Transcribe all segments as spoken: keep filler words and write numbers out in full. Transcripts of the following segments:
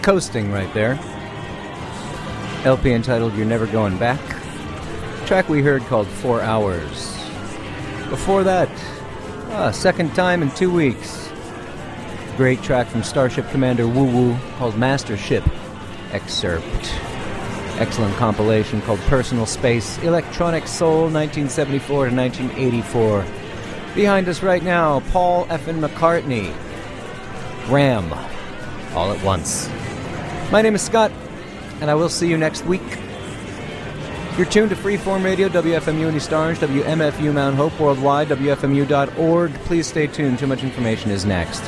Coasting right there. L P entitled You're Never Going Back. Track we heard called Four Hours. Before that, ah, second time in two weeks. Great track from Starship Commander Woo Woo called Master Ship Excerpt. Excellent compilation called Personal Space, Electronic Soul, nineteen seventy-four to nineteen eighty-four. Behind us right now, Paul F. McCartney. Ram. All at once. My name is Scott, and I will see you next week. You're tuned to Freeform Radio, W F M U in East Orange, W M F U Mount Hope, worldwide, W F M U dot org. Please stay tuned. Too much information is next.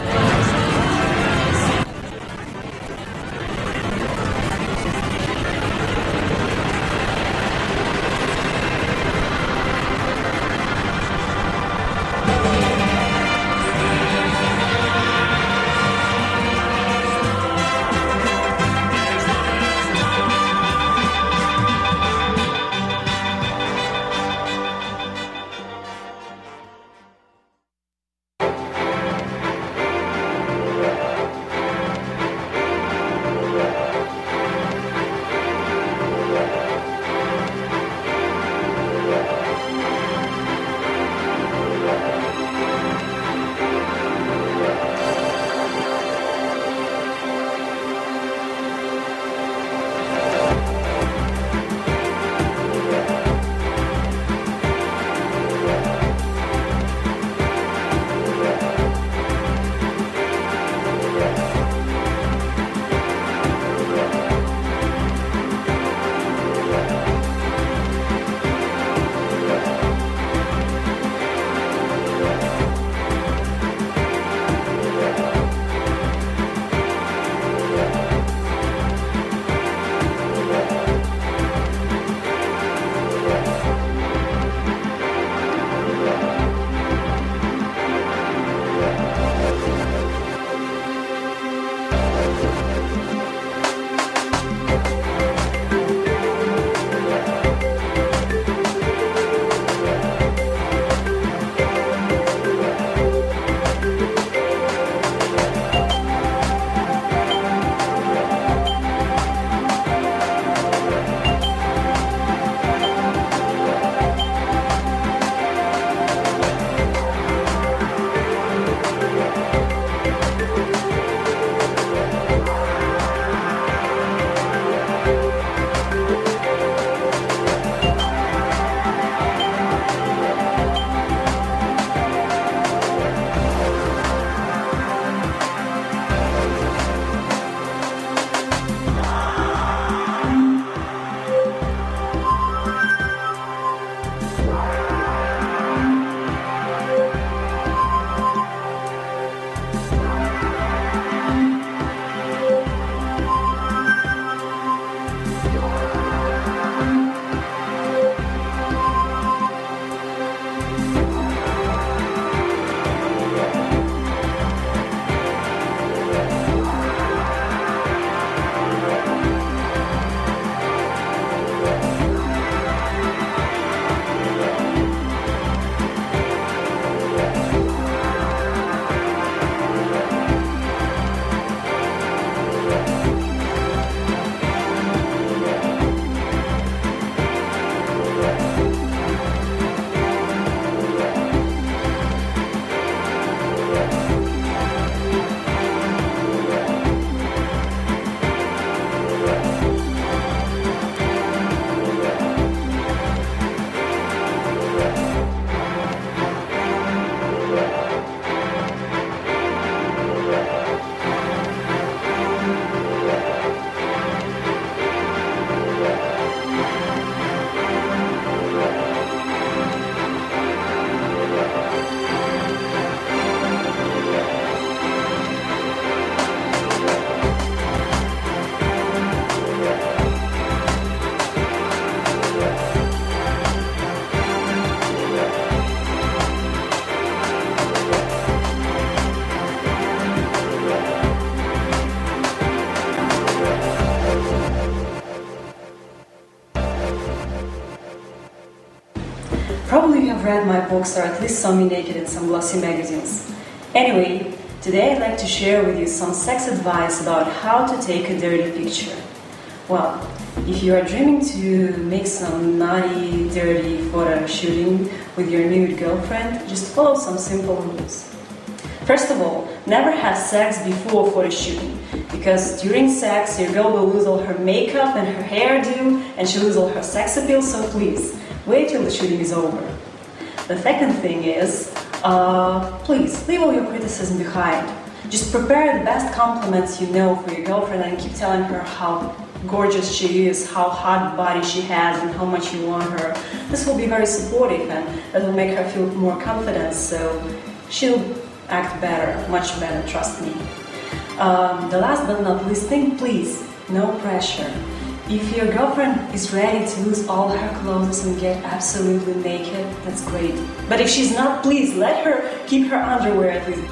Probably you have read my books or at least saw me naked in some glossy magazines. Anyway, Today I'd like to share with you some sex advice about how to take a dirty picture. Well, if you are dreaming to make some naughty, dirty photo shooting with your nude girlfriend, just follow some simple rules. First of all, never have sex before photo shooting, because during sex your girl will lose all her makeup and her hairdo, and she'll lose all her sex appeal, so please, wait till the shooting is over. The second thing is, uh, please, leave all your criticism behind. Just prepare the best compliments you know for your girlfriend and keep telling her how gorgeous she is, how hot body she has, and how much you want her. This will be very supportive and that will make her feel more confident, so she'll act better, much better, trust me. Um, the last but not least thing, please, no pressure. If your girlfriend is ready to lose all her clothes and get absolutely naked, that's great. But if she's not, please let her keep her underwear at least.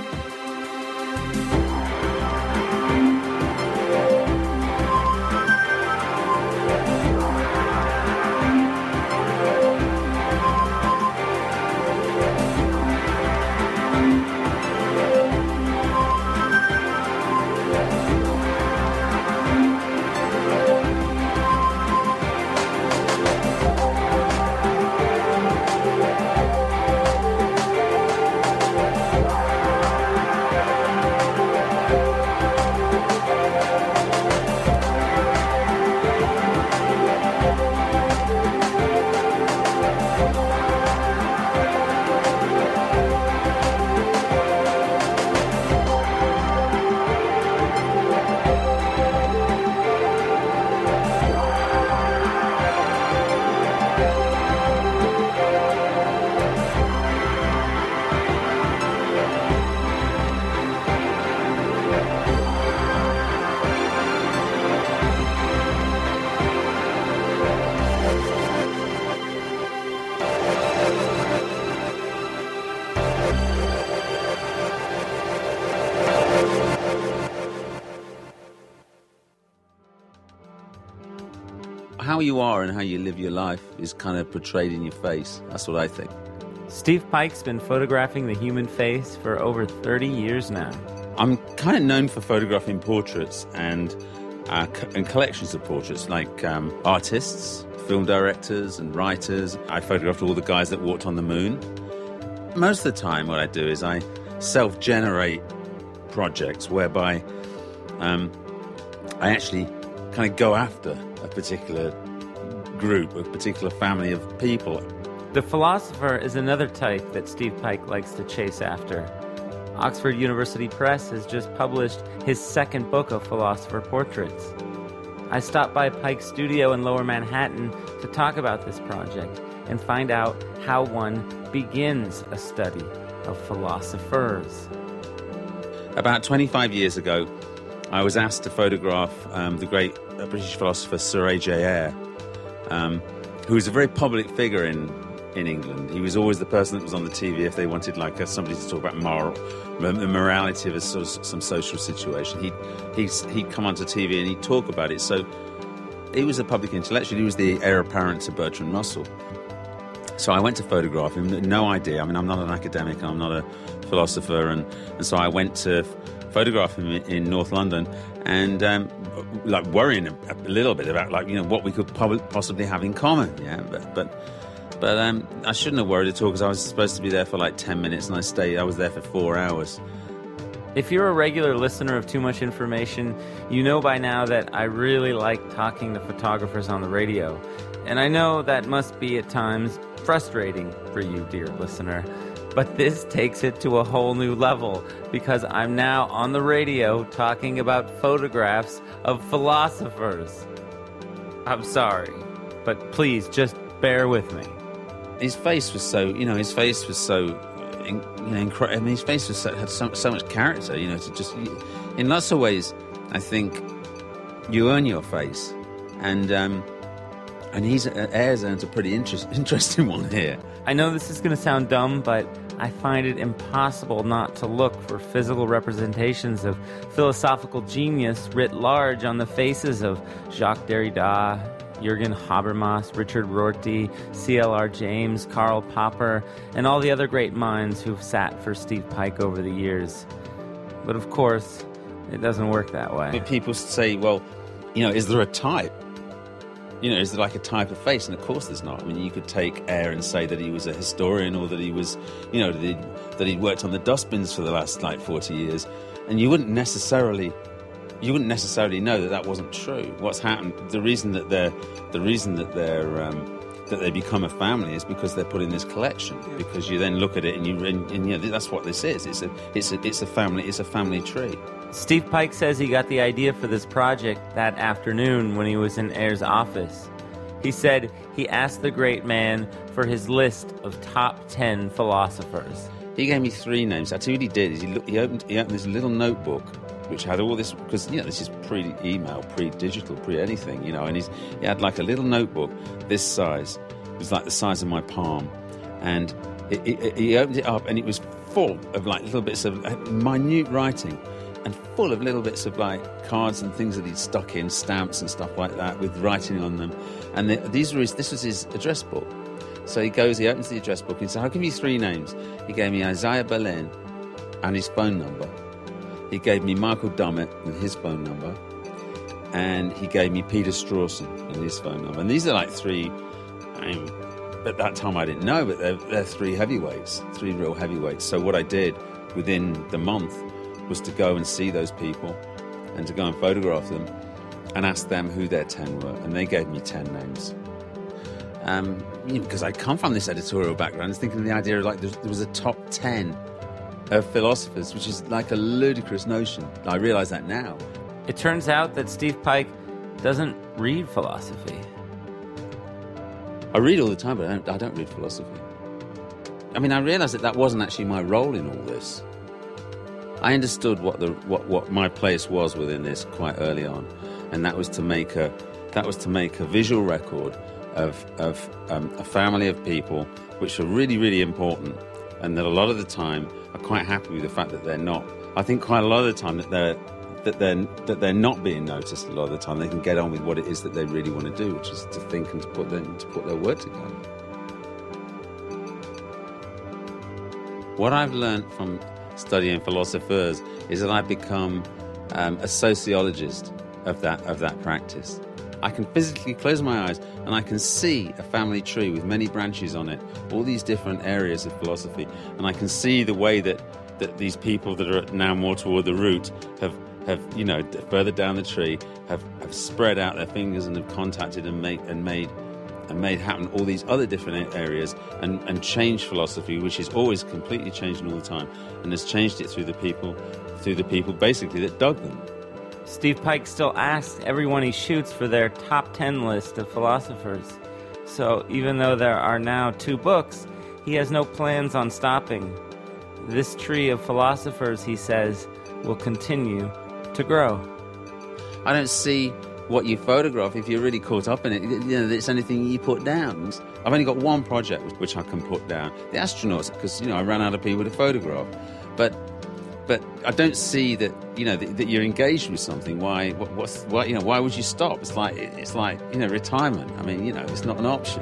How you are and how you live your life is kind of portrayed in your face. That's what I think. Steve Pike's been photographing the human face for over thirty years now. I'm kind of known for photographing portraits and uh, co- and collections of portraits, like um, artists, film directors and writers. I photographed all the guys that walked on the moon. Most of the time what I do is I self-generate projects whereby um, I actually kind of go after a particular group, a particular family of people. The philosopher is another type that Steve Pike likes to chase after. Oxford University Press has just published his second book of philosopher portraits. I stopped by Pike's studio in Lower Manhattan to talk about this project and find out how one begins a study of philosophers. About twenty-five years ago, I was asked to photograph um, the great uh, British philosopher Sir A J Ayer, um, who was a very public figure in, in England. He was always the person that was on the T V if they wanted like uh, somebody to talk about moral, the morality of a, sort of, some social situation. He'd, he'd, he'd come onto T V and he'd talk about it. So he was a public intellectual. He was the heir apparent to Bertrand Russell. So I went to photograph him, no idea. I mean, I'm not an academic and I'm not a philosopher. And, and so I went to photograph him in North London and um, like worrying a, a little bit about like, you know, what we could prob- possibly have in common. Yeah, but but but um, I shouldn't have worried at all because I was supposed to be there for like ten minutes and I stayed. I was there for four hours. If you're a regular listener of Too Much Information, you know by now that I really like talking to photographers on the radio. And I know that must be at times frustrating for you, dear listener. But this takes it to a whole new level because I'm now on the radio talking about photographs of philosophers. I'm sorry, but please just bear with me. His face was so, you know, his face was so, you know, incredible. I mean, his face was so, had so, so much character, you know, to just, in lots of ways, I think you earn your face. And, um, and he's, Ayer's earned a pretty interest, interesting one here. I know this is going to sound dumb, but I find it impossible not to look for physical representations of philosophical genius writ large on the faces of Jacques Derrida, Jürgen Habermas, Richard Rorty, C L R James, Karl Popper, and all the other great minds who've sat for Steve Pike over the years. But of course, it doesn't work that way. But people say, well, you know, is there a type? You know, is there like a type of face? And of course there's not. I mean, you could take Ayer and say that he was a historian, or that he was, you know, that he'd, that he'd worked on the dustbins for the last, like, forty years. And you wouldn't necessarily... You wouldn't necessarily know that that wasn't true. What's happened? The reason that they're, the reason that they're, um, that they become a family is because they're put in this collection. Because you then look at it and you, and, and you know, that's what this is. It's a, it's a, it's a family, it's a family tree. Steve Pike says he got the idea for this project that afternoon when he was in Ayer's office. He said he asked the great man for his list of top ten philosophers. He gave me three names. I tell you what he did is he, looked, he opened, he opened this little notebook, which had all this, because, you know, this is pre-email, pre-digital, pre-anything, you know, and he's, he had like a little notebook this size. It was like the size of my palm. And it, it, he opened it up and it was full of like little bits of minute writing, and full of little bits of like cards and things that he'd stuck in, stamps and stuff like that with writing on them. And the, these were his, this was his address book. So he goes, he opens the address book and he said, I'll give you three names. He gave me Isaiah Berlin and his phone number. He gave me Michael Dummett and his phone number, and he gave me Peter Strawson and his phone number. And these are like three, I mean, at that time I didn't know, but they're, they're three heavyweights, three real heavyweights. So what I did within the month was to go and see those people and to go and photograph them and ask them who their ten were. And they gave me ten names. Um, you know, because I come from this editorial background, I was thinking of the idea of like there was a top ten of philosophers, which is like a ludicrous notion. I realise that now. It turns out that Steve Pike doesn't read philosophy. I read all the time, but I don't, I don't read philosophy. I mean, I realised that that wasn't actually my role in all this. I understood what the what, what my place was within this quite early on, and that was to make a that was to make a visual record of of um, a family of people, which are really, really important, and that a lot of the time are quite happy with the fact that they're not. I think quite a lot of the time that they're that they're that they're not being noticed. A lot of the time, they can get on with what it is that they really want to do, which is to think and to put their, to put their word together. What I've learned from studying philosophers is that I've become um, a sociologist of that of that practice. I can physically close my eyes and I can see a family tree with many branches on it, all these different areas of philosophy, and I can see the way that, that these people that are now more toward the root have, have you know, further down the tree, have, have spread out their fingers and have contacted and made and made and made happen all these other different areas and, and changed philosophy, which is always completely changing all the time, and has changed it through the people, through the people basically that dug them. Steve Pike still asks everyone he shoots for their top ten list of philosophers. So even though there are now two books, he has no plans on stopping. This tree of philosophers, he says, will continue to grow. I don't see what you photograph if you're really caught up in it. You know, it's anything you put down. I've only got one project which I can put down. The astronauts, because, you know, I ran out of people to photograph. But But I don't see that, you know, that, that you're engaged with something. Why? What, what's? Why? You know? Why would you stop? It's like it's like you know, retirement. I mean, you know, it's not an option.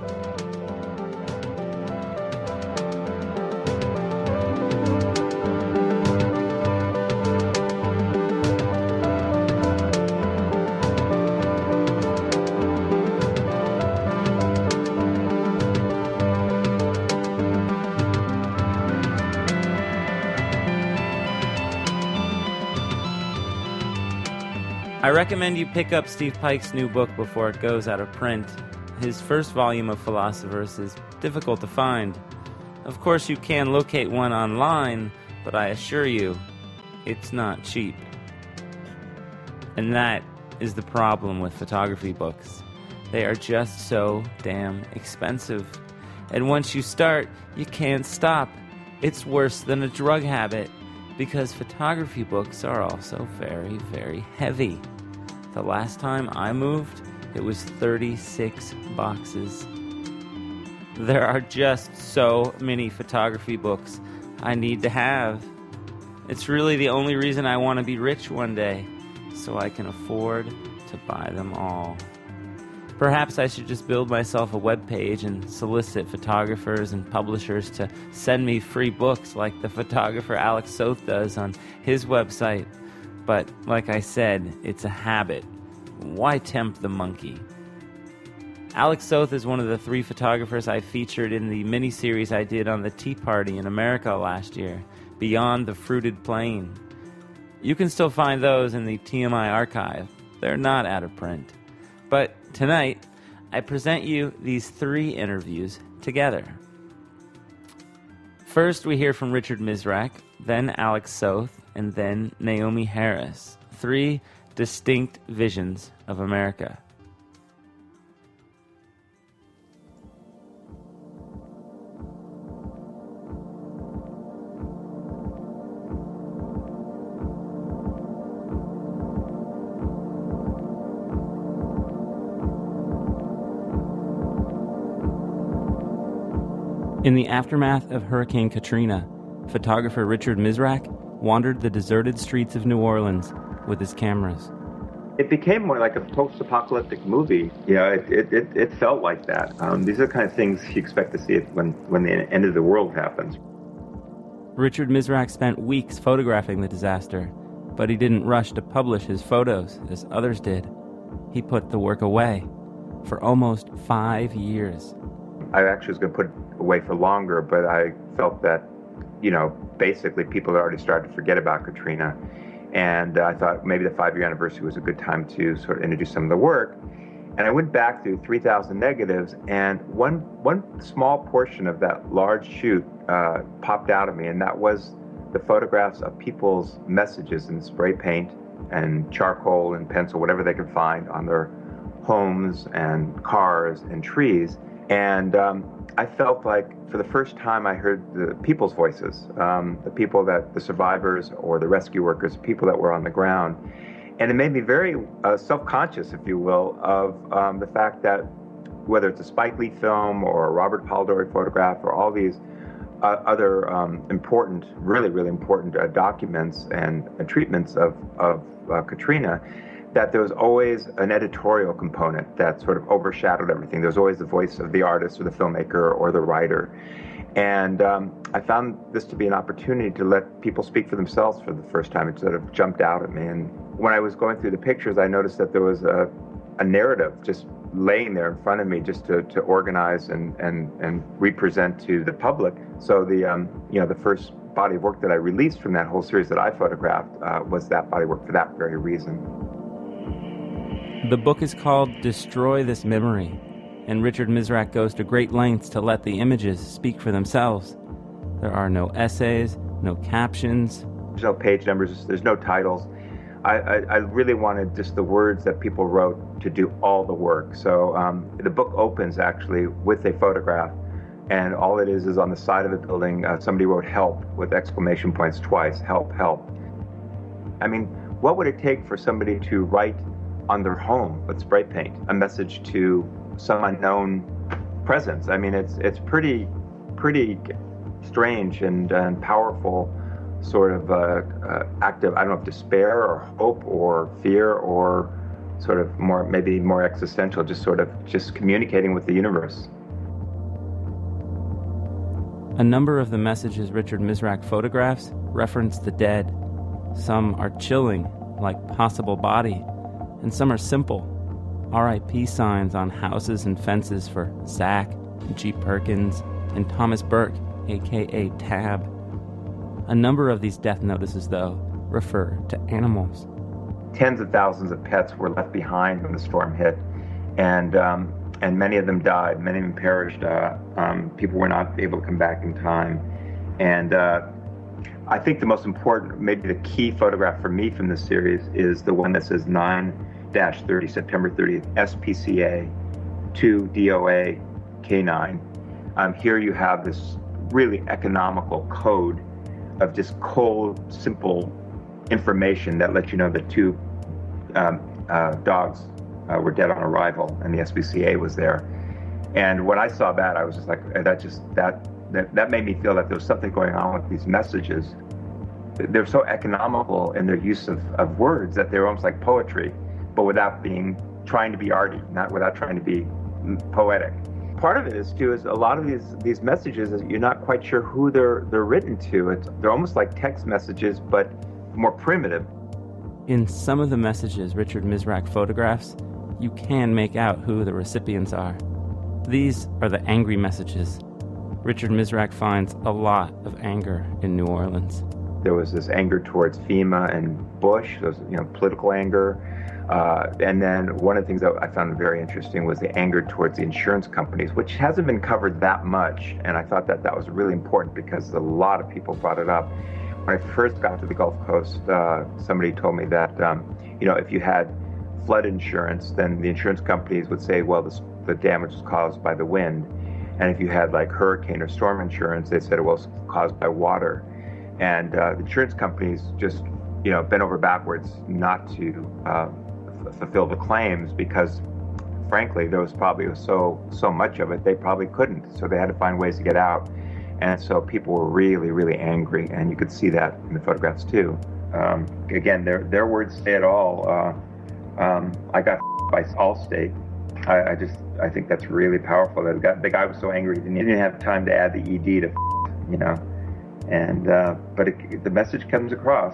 I recommend you pick up Steve Pike's new book before it goes out of print. His first volume of Philosophers is difficult to find. Of course, you can locate one online, but I assure you, it's not cheap. And that is the problem with photography books. They are just so damn expensive. And once you start, you can't stop. It's worse than a drug habit, because photography books are also very, very heavy. The last time I moved, it was thirty-six boxes. There are just so many photography books I need to have. It's really the only reason I want to be rich one day, so I can afford to buy them all. Perhaps I should just build myself a web page and solicit photographers and publishers to send me free books like the photographer Alex Soth does on his website. But like I said, it's a habit. Why tempt the monkey? Alex Soth is one of the three photographers I featured in the mini-series I did on the Tea Party in America last year, Beyond the Fruited Plain. You can still find those in the T M I archive. They're not out of print. But tonight, I present you these three interviews together. First, we hear from Richard Misrach, then Alex Soth, and then Naomi Harris. Three distinct visions of America. In the aftermath of Hurricane Katrina, photographer Richard Misrach wandered the deserted streets of New Orleans with his cameras. It became more like a post-apocalyptic movie. Yeah, it, it, it, it felt like that. Um, these are the kind of things you expect to see it when, when the end of the world happens. Richard Misrach spent weeks photographing the disaster, but he didn't rush to publish his photos as others did. He put the work away for almost five years. I actually was going to put it away for longer, but I felt that, you know, basically people had already started to forget about Katrina. And uh, I thought maybe the five-year anniversary was a good time to sort of introduce some of the work. And I went back through three thousand negatives, and one one small portion of that large shoot uh, popped out of me, and that was the photographs of people's messages in spray paint and charcoal and pencil, whatever they could find on their homes and cars and trees. And um, I felt like for the first time I heard the people's voices, um, the people that, the survivors or the rescue workers, people that were on the ground. And it made me very uh, self-conscious, if you will, of um, the fact that whether it's a Spike Lee film or a Robert Polidori photograph or all these uh, other um, important, really, really important uh, documents and uh, treatments of, of uh, Katrina, that there was always an editorial component that sort of overshadowed everything. There was always the voice of the artist or the filmmaker or the writer. And um, I found this to be an opportunity to let people speak for themselves for the first time. It sort of jumped out at me. And when I was going through the pictures, I noticed that there was a, a narrative just laying there in front of me just to, to organize and, and, and represent to the public. So the, um, you know, the first body of work that I released from that whole series that I photographed uh, was that body of work for that very reason. The book is called Destroy This Memory, and Richard Misrach goes to great lengths to let the images speak for themselves. There are no essays, no captions. There's no page numbers, there's no titles. I, I, I really wanted just the words that people wrote to do all the work. So um, the book opens actually with a photograph, and all it is is on the side of a building, uh, somebody wrote help with exclamation points twice, help, help. I mean, what would it take for somebody to write on their home with spray paint a message to some unknown presence? I mean, it's it's pretty pretty strange and, and powerful sort of uh, uh, act of, I don't know, if despair or hope or fear or sort of more, maybe more existential, just sort of just communicating with the universe. A number of the messages Richard Misrach photographs reference the dead. Some are chilling, like Possible Body, and some are simple, R I P signs on houses and fences for Zach, G. Perkins, and Thomas Burke, a k a. Tab. A number of these death notices, though, refer to animals. Tens of thousands of pets were left behind when the storm hit, and um, and many of them died. Many of them perished. Uh, um, people were not able to come back in time. And uh, I think the most important, maybe the key photograph for me from this series is the one that says nine dash thirty, September thirtieth, S P C A two D O A K nine. Um, here you have this really economical code of just cold, simple information that lets you know that two um, uh, dogs uh, were dead on arrival, and the S P C A was there. And when I saw that, I was just like, that just that that that made me feel that there was something going on with these messages. They're so economical in their use of, of words that they're almost like poetry, but without being trying to be arty, not without trying to be poetic. Part of it is too is a lot of these these messages is you're not quite sure who they're they're written to. It's they're almost like text messages, but more primitive. In some of the messages Richard Misrach photographs, you can make out who the recipients are. These are the angry messages. Richard Misrach finds a lot of anger in New Orleans. There was this anger towards FEMA and Bush, those, you know, political anger. Uh, and then one of the things that I found very interesting was the anger towards the insurance companies, which hasn't been covered that much. And I thought that that was really important because a lot of people brought it up. When I first got to the Gulf Coast, uh, somebody told me that, um, you know, if you had flood insurance, then the insurance companies would say, well, this, the damage was caused by the wind. And if you had like hurricane or storm insurance, they said it was caused by water. And uh, the insurance companies just, you know, bent over backwards not to uh, f- fulfill the claims because, frankly, there was probably so so much of it they probably couldn't. So they had to find ways to get out. And so people were really, really angry, and you could see that in the photographs too. Um, again, their their words say it all. Uh, um, I got by Allstate. I, I just I think that's really powerful. The guy, the guy was so angry he didn't even have time to add the E D to, you know. And uh, but it, the message comes across.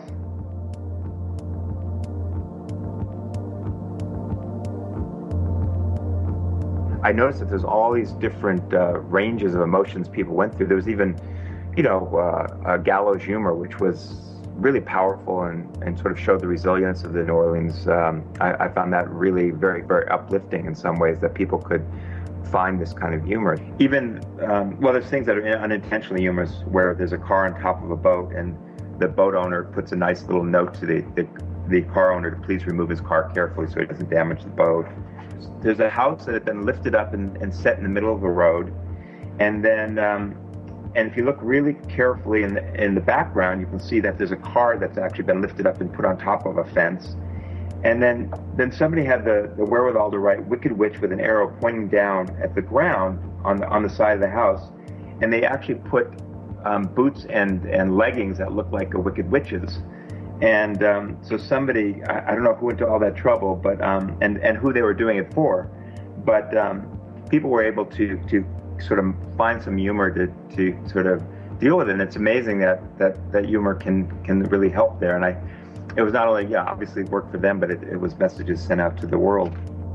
I noticed that there's all these different uh, ranges of emotions people went through. There was even, you know, uh, a gallows humor, which was really powerful and, and sort of showed the resilience of the New Orleans. Um, I, I found that really very, very uplifting in some ways, that people could find this kind of humor. Even, um, well, there's things that are unintentionally humorous, where there's a car on top of a boat and the boat owner puts a nice little note to the, the, the car owner to please remove his car carefully so he doesn't damage the boat. There's a house that had been lifted up and, and set in the middle of the road. And then, um, and if you look really carefully in the, in the background, you can see that there's a car that's actually been lifted up and put on top of a fence. And then, then somebody had the, the wherewithal to write Wicked Witch with an arrow pointing down at the ground on the, on the side of the house. And they actually put um, boots and, and leggings that looked like a Wicked Witch's. And um, so somebody, I, I don't know who went to all that trouble, but um, and, and who they were doing it for, but um, people were able to, to sort of find some humor to, to sort of deal with it. And it's amazing that, that, that humor can, can really help there. And I, it was not only, yeah, obviously it worked for them, but it, it was messages sent out to the world.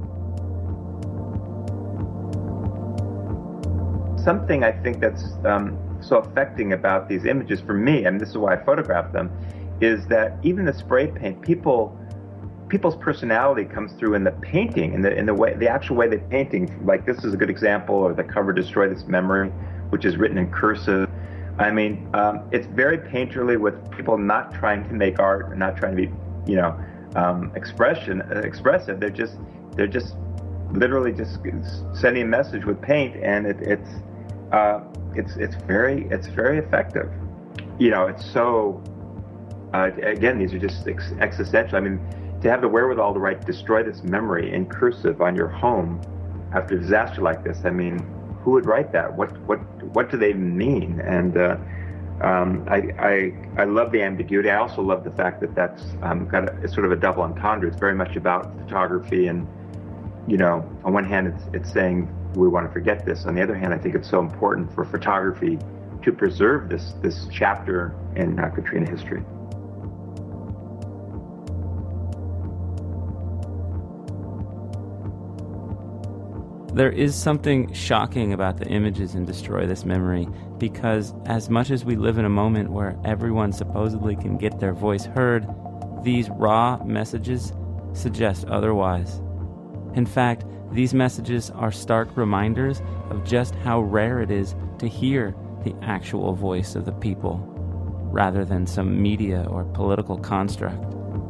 Something I think that's um, so affecting about these images for me, and this is why I photographed them, is that even the spray paint, people, people's personality comes through in the painting, in the in the way, the actual way they're painting. Like this is a good example, or the cover "Destroy This Memory," which is written in cursive. I mean, um, it's very painterly, with people not trying to make art, and not trying to be, you know, um, expression uh, expressive. They're just they're just literally just sending a message with paint, and it, it's uh, it's it's very it's very effective. You know, it's so. Uh, again, these are just ex- existential. I mean, to have the wherewithal to write "Destroy This Memory" in cursive on your home after a disaster like this, I mean, who would write that? What what what do they mean? And uh, um, I, I I love the ambiguity. I also love the fact that that's um, got a, it's sort of a double entendre. It's very much about photography, and you know, on one hand, it's it's saying we want to forget this. On the other hand, I think it's so important for photography to preserve this this chapter in uh, Katrina history. There is something shocking about the images in Destroy This Memory, because as much as we live in a moment where everyone supposedly can get their voice heard, these raw messages suggest otherwise. In fact, these messages are stark reminders of just how rare it is to hear the actual voice of the people, rather than some media or political construct.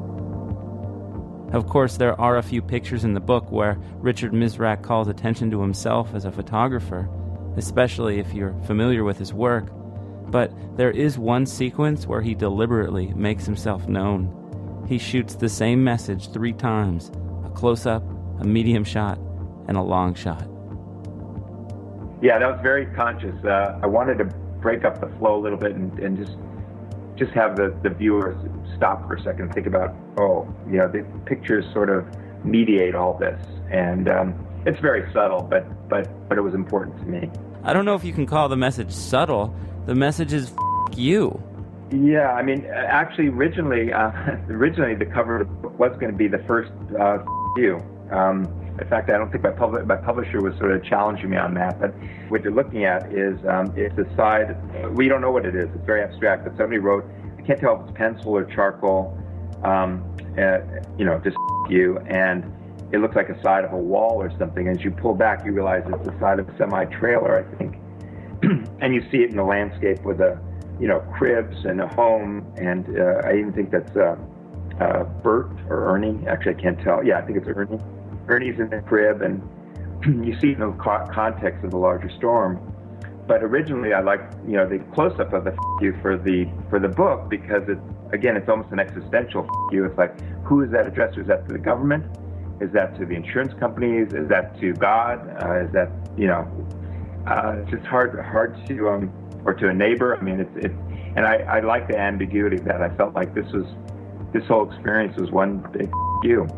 Of course, there are a few pictures in the book where Richard Misrach calls attention to himself as a photographer, especially if you're familiar with his work. But there is one sequence where he deliberately makes himself known. He shoots the same message three times: a close-up, a medium shot, and a long shot. Yeah, that was very conscious. Uh, I wanted to break up the flow a little bit and, and just just have the, the viewers stop for a second and think about, oh, you know, the pictures sort of mediate all this. and um, it's very subtle, but but but it was important to me. I don't know if you can call the message subtle. The message is F you. Yeah, I mean, actually, originally, uh, originally the cover was going to be the first uh, you. Um, in fact, I don't think my, pub- my publisher was sort of challenging me on that. But what you're looking at is um, it's a side. We don't know what it is. It's very abstract. But somebody wrote. I can't tell if it's pencil or charcoal. Um, uh, you know, just you, and it looks like a side of a wall or something. As you pull back, you realize it's the side of a semi-trailer, I think. And you see it in the landscape with a, you know, cribs and a home, and uh, I even think that's uh, uh, Bert or Ernie. Actually, I can't tell. Yeah, I think it's Ernie. Ernie's in the crib, and you see it in the co- context of the larger storm. But originally, I liked, you know, the close-up of the F you for the for the book because it, again, it's almost an existential F you. It's like, who is that addressed to? Is that to the government? Is that to the insurance companies? Is that to God? Uh, is that, you know, uh, it's just hard hard to um or to a neighbor. I mean, it's it's and I, I like the ambiguity of that. I felt like this was this whole experience was one big F you.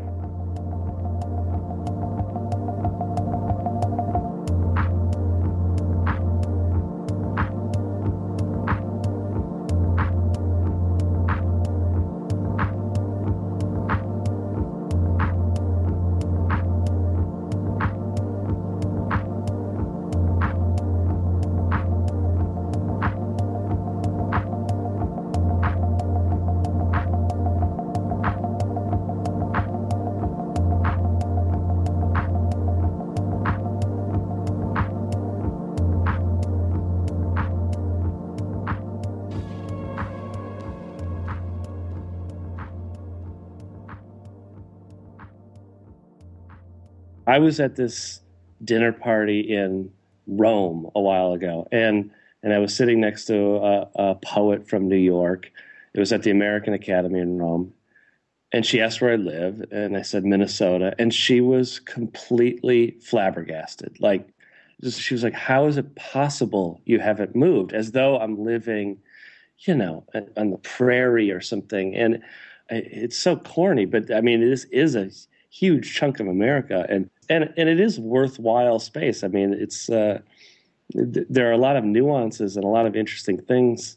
I was at this dinner party in Rome a while ago, and and I was sitting next to a, a poet from New York. It was at the American Academy in Rome, and she asked where I live, and I said Minnesota, and she was completely flabbergasted. Like, just, she was like, "How is it possible you haven't moved?" As though I'm living, you know, on the prairie or something. And it's so corny, but I mean, this is a huge chunk of America, and and and it is worthwhile space. I mean, it's uh, th- there are a lot of nuances and a lot of interesting things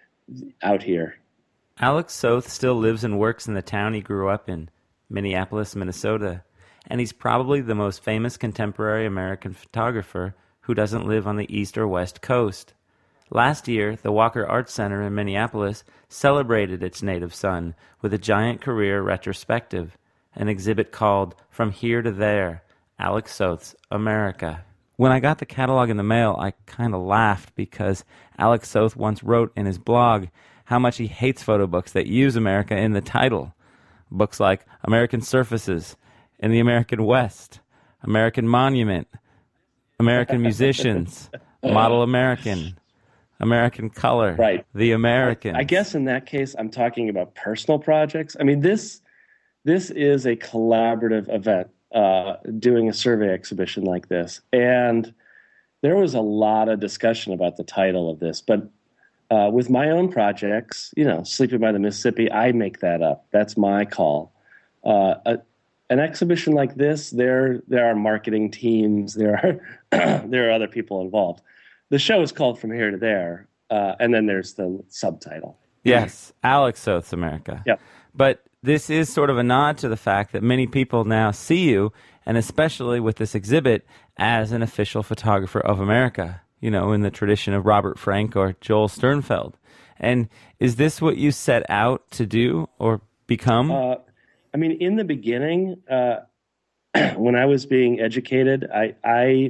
out here. Alex Soth still lives and works in the town he grew up in, Minneapolis, Minnesota, and he's probably the most famous contemporary American photographer who doesn't live on the East or West Coast. Last year, the Walker Art Center in Minneapolis celebrated its native son with a giant career retrospective, an exhibit called From Here to There, Alex Soth's America. When I got the catalog in the mail, I kind of laughed because Alex Soth once wrote in his blog how much he hates photo books that use America in the title. Books like American Surfaces, In the American West, American Monument, American Musicians, Model American, American Color, right. The Americans. I guess in that case, I'm talking about personal projects. I mean, this this is a collaborative event, uh, doing a survey exhibition like this. And there was a lot of discussion about the title of this. But uh, with my own projects, you know, Sleeping by the Mississippi, I make that up. That's my call. Uh, a, an exhibition like this, there there are marketing teams, there are there are other people involved. The show is called From Here to There, uh, and then there's the subtitle. Yes, Alex Soth's America. Yep. But this is sort of a nod to the fact that many people now see you, and especially with this exhibit, as an official photographer of America, you know, in the tradition of Robert Frank or Joel Sternfeld. And is this what you set out to do or become? Uh, I mean, in the beginning, uh, when I was being educated, I, I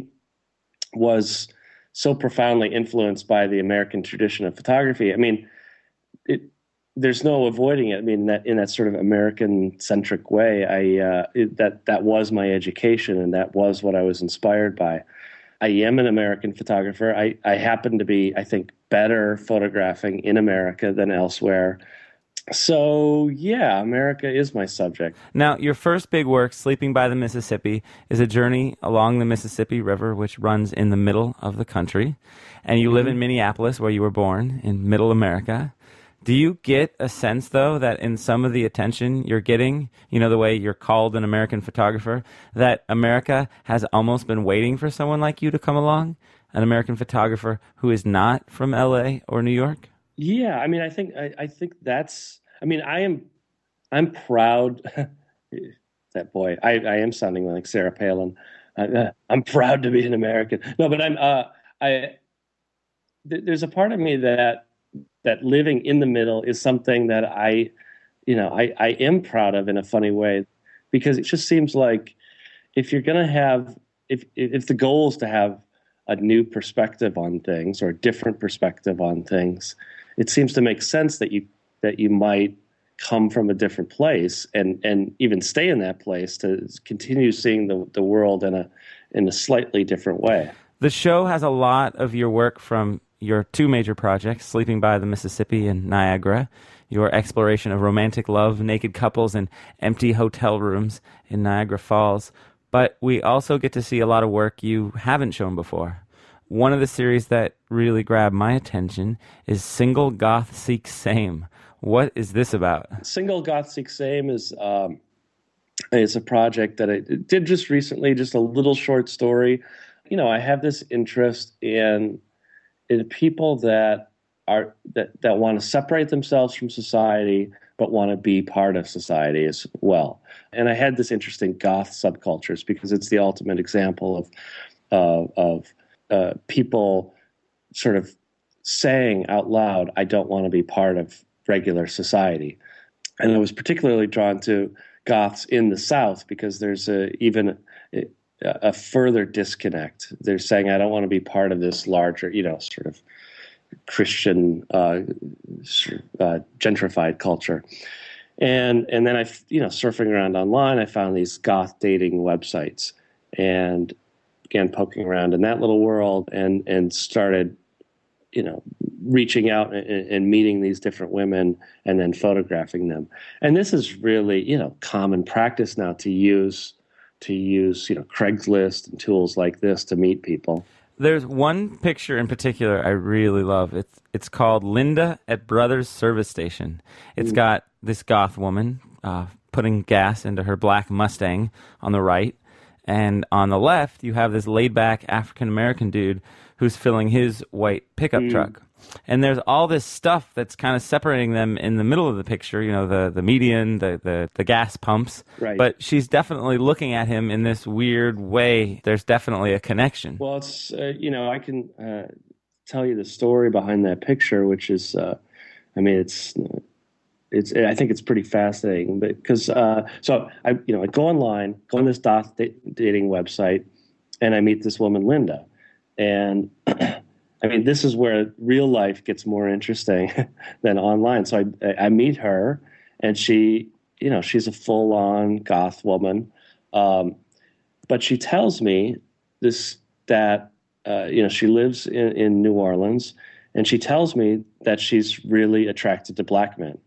was so profoundly influenced by the American tradition of photography. I mean, it, there's no avoiding it. I mean, that in that sort of American-centric way, I uh, it, that that was my education, and that was what I was inspired by. I am an American photographer. I, I happen to be, I think, better photographing in America than elsewhere. So, yeah, America is my subject. Now, your first big work, Sleeping by the Mississippi, is a journey along the Mississippi River, which runs in the middle of the country. And you mm-hmm. live in Minneapolis, where you were born, in middle America. Do you get a sense, though, that in some of the attention you're getting, you know, the way you're called an American photographer, that America has almost been waiting for someone like you to come along, an American photographer who is not from L A or New York? Yeah, I mean, I think I, I think that's. I mean, I am, I'm proud. that boy, I, I am sounding like Sarah Palin. I, I'm proud to be an American. No, but I'm. Uh, I. Th- there's a part of me that. that living in the middle is something that I, you know, I, I am proud of in a funny way, because it just seems like if you're going to have, if if the goal is to have a new perspective on things or a different perspective on things, it seems to make sense that you that you might come from a different place and and even stay in that place to continue seeing the the world in a in a slightly different way. The show has a lot of your work from your two major projects, Sleeping by the Mississippi and Niagara, your exploration of romantic love, naked couples, and empty hotel rooms in Niagara Falls. But we also get to see a lot of work you haven't shown before. One of the series that really grabbed my attention is Single Goth Seek Same. What is this about? Single Goth Seek Same is um, is a project that I did just recently, just a little short story. You know, I have this interest in in people that are that, that want to separate themselves from society but want to be part of society as well. And I had this interest in goth subcultures because it's the ultimate example of uh, of uh, people sort of saying out loud, "I don't want to be part of regular society." And I was particularly drawn to goths in the South because there's a, even a, a further disconnect. They're saying, I don't want to be part of this larger, you know, sort of Christian, uh, sort of, uh, gentrified culture. And and then I, you know, surfing around online, I found these goth dating websites and began poking around in that little world and and started, you know, reaching out and, and meeting these different women and then photographing them. And this is really, you know, common practice now to use to use, you know, Craigslist and tools like this to meet people. There's one picture in particular I really love. It's it's called Linda at Brothers Service Station. It's mm. got this goth woman uh, putting gas into her black Mustang on the right, and on the left you have this laid-back African-American dude who's filling his white pickup mm. truck. And there's all this stuff that's kind of separating them in the middle of the picture, you know, the, the median, the, the, the gas pumps. Right. But she's definitely looking at him in this weird way. There's definitely a connection. Well, it's, uh, you know, I can uh, tell you the story behind that picture, which is, uh, I mean, it's, it's, I think it's pretty fascinating because, uh, so I, you know, I go online, go on this goth dating website, and I meet this woman, Linda. And I mean, this is where real life gets more interesting than online. So I, I meet her, and she, you know, she's a full-on goth woman, um, but she tells me this that uh, you know she lives in, in New Orleans, and she tells me that she's really attracted to black men,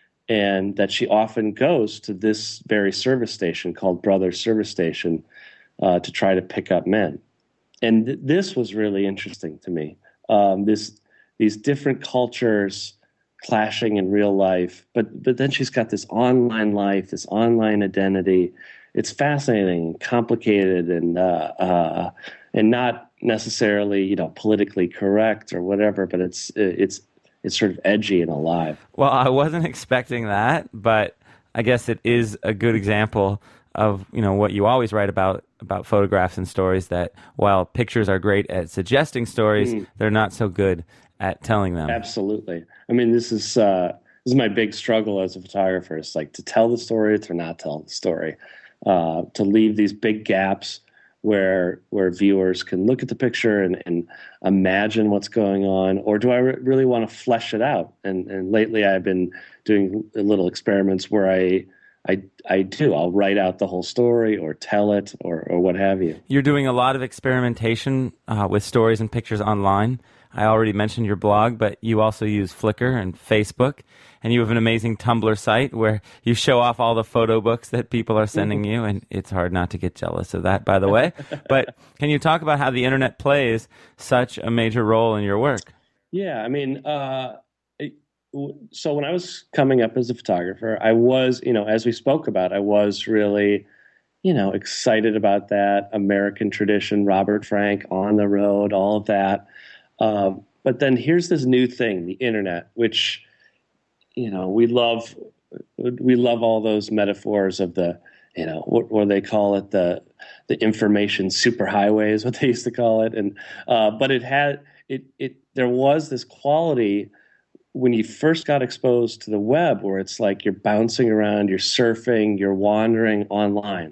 and that she often goes to this very service station called Brothers Service Station uh, to try to pick up men. And th- this was really interesting to me. Um, this these different cultures clashing in real life, but but then she's got this online life, this online identity. It's fascinating, complicated, and uh, uh, and not necessarily, you know, politically correct or whatever. But it's it's it's sort of edgy and alive. Well, I wasn't expecting that, but I guess it is a good example of, you know, what you always write about about photographs and stories, that while pictures are great at suggesting stories, mm. they're not so good at telling them. Absolutely. I mean, this is uh, this is my big struggle as a photographer. It's like to tell the story or to not tell the story, uh, to leave these big gaps where where viewers can look at the picture and, and imagine what's going on, or do I re- really want to flesh it out? And and lately I've been doing little experiments where I I, I do. I'll write out the whole story or tell it or, or what have you. You're doing a lot of experimentation uh, with stories and pictures online. I already mentioned your blog, but you also use Flickr and Facebook, and you have an amazing Tumblr site where you show off all the photo books that people are sending you, and it's hard not to get jealous of that, by the way. But can you talk about how the internet plays such a major role in your work? Yeah, I mean, uh, so when I was coming up as a photographer, I was, you know, as we spoke about, I was really, you know, excited about that American tradition, Robert Frank, on the road, all of that. Um, but then here's this new thing, the internet, which, you know, we love, we love all those metaphors of the, you know, what, what they call it, the the information superhighway is what they used to call it. And uh, but it had it it there was this quality when you first got exposed to the web, where it's like you're bouncing around, you're surfing, you're wandering online,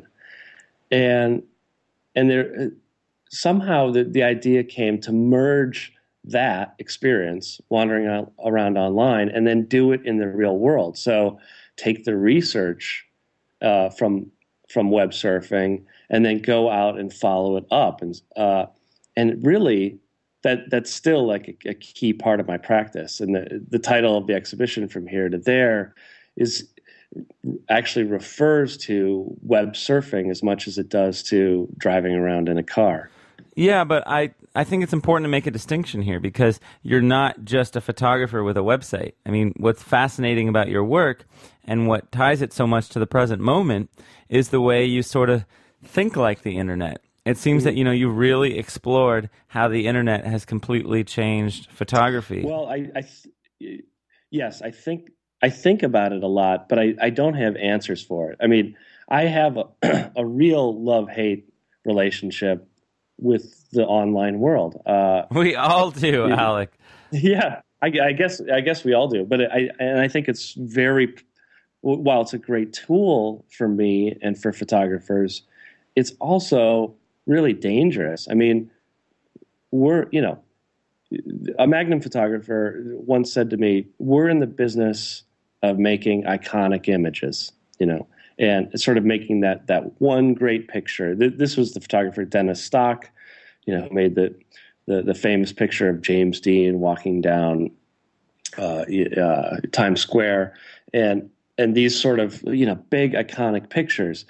and and there somehow the, the idea came to merge that experience, wandering out, around online, and then do it in the real world. So take the research uh, from from web surfing, and then go out and follow it up, and uh, and really. That that's still like a, a key part of my practice. And the, the title of the exhibition, From Here to There, is actually refers to web surfing as much as it does to driving around in a car. Yeah, but I, I think it's important to make a distinction here, because you're not just a photographer with a website. I mean, what's fascinating about your work and what ties it so much to the present moment is the way you sort of think like the internet. It seems that, you know, you really explored how the internet has completely changed photography. Well, I, I th- yes, I think I think about it a lot, but I, I don't have answers for it. I mean, I have a, a real love-hate relationship with the online world. Uh, we all do, yeah, Alec. Yeah, I, I guess I guess we all do. But I and I think it's very, while it's a great tool for me and for photographers, it's also really dangerous. I mean, we're, you know, a Magnum photographer once said to me, we're in the business of making iconic images, you know, and sort of making that that one great picture. This was the photographer Dennis Stock, you know, who made the, the, the famous picture of James Dean walking down uh, uh, Times Square, and and these sort of, you know, big iconic pictures.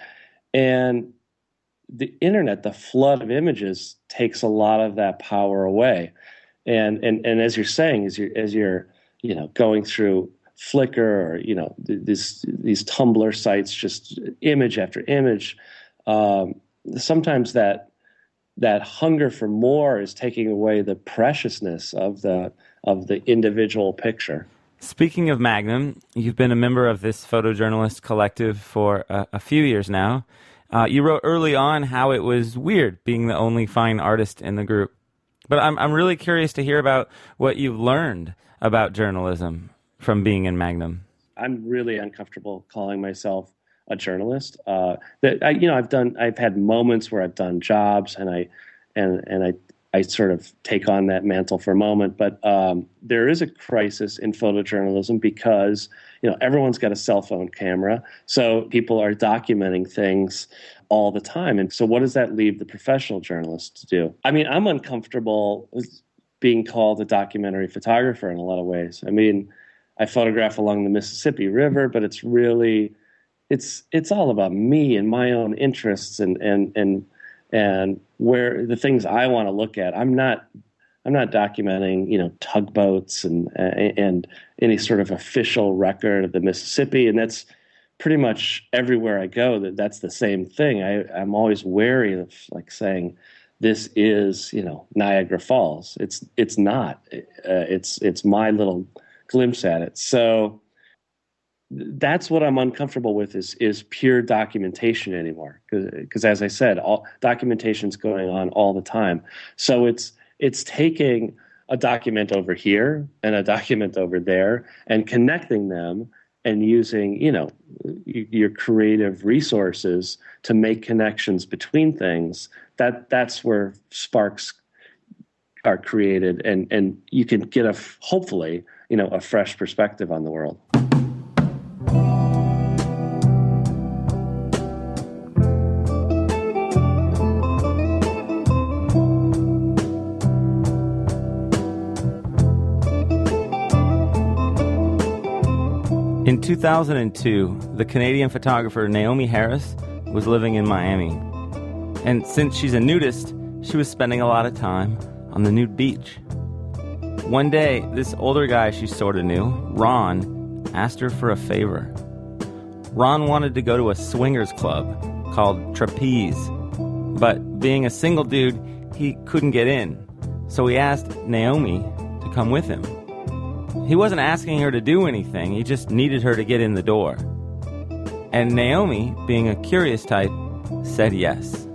And the internet, the flood of images, takes a lot of that power away. And and and as you're saying, as you're as you're you know going through Flickr or you know these these Tumblr sites, just image after image, um, sometimes that that hunger for more is taking away the preciousness of the of the individual picture. Speaking of Magnum, you've been a member of this photojournalist collective for a, a few years now. Uh, you wrote early on how it was weird being the only fine artist in the group. But I'm I'm really curious to hear about what you've learned about journalism from being in Magnum. I'm really uncomfortable calling myself a journalist. Uh, that I, you know, I've done. I've had moments where I've done jobs, and I and and I I sort of take on that mantle for a moment. But um, there is a crisis in photojournalism because, you know, everyone's got a cell phone camera, so people are documenting things all the time. And so what does that leave the professional journalist to do? I mean, I'm uncomfortable being called a documentary photographer in a lot of ways. I mean, I photograph along the Mississippi River, but it's really, it's it's all about me and my own interests and and and and where the things I want to look at. I'm not I'm not documenting, you know, tugboats and and any sort of official record of the Mississippi, and that's pretty much everywhere I go. That that's the same thing. I, I'm always wary of like saying this is, you know, Niagara Falls. It's it's not. Uh, it's it's my little glimpse at it. So that's what I'm uncomfortable with is is pure documentation anymore. Because as I said, all documentation's going on all the time. So it's it's taking a document over here and a document over there and connecting them and using, you know, your creative resources to make connections between things. That that's where sparks are created, and and you can get a hopefully, you know, a fresh perspective on the world. In two thousand two, the Canadian photographer Naomi Harris was living in Miami. And since she's a nudist, she was spending a lot of time on the nude beach. One day, this older guy she sort of knew, Ron, asked her for a favor. Ron wanted to go to a swingers club called Trapeze, but being a single dude, he couldn't get in. So he asked Naomi to come with him. He wasn't asking her to do anything, he just needed her to get in the door. And Naomi, being a curious type, said yes.